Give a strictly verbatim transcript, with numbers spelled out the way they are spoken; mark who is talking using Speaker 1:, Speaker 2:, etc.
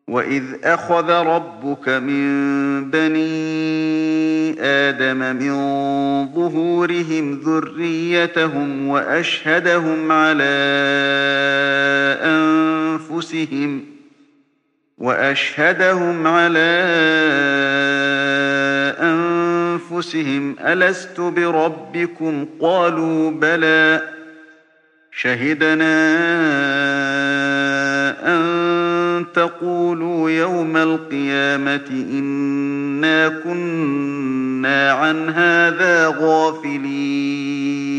Speaker 1: وَإِذْ أَخَذَ رَبُّكَ مِن بَنِي آدَمَ مِن ظُهُورِهِمْ ذُرِّيَّتَهُمْ وَأَشْهَدَهُمْ عَلَىٰ أَنفُسِهِمْ وَأَشْهَدَهُمْ عَلَىٰ أَنفُسِهِمْ أَلَسْتُ بِرَبِّكُمْ ۖ قَالُوا بَلَىٰ ۛ شَهِدْنَا أَن تَقُولُوا يَوْمَ الْقِيَامَةِ إِنَّا كُنَّا عَنْ هَٰذَا غَافِلِينَ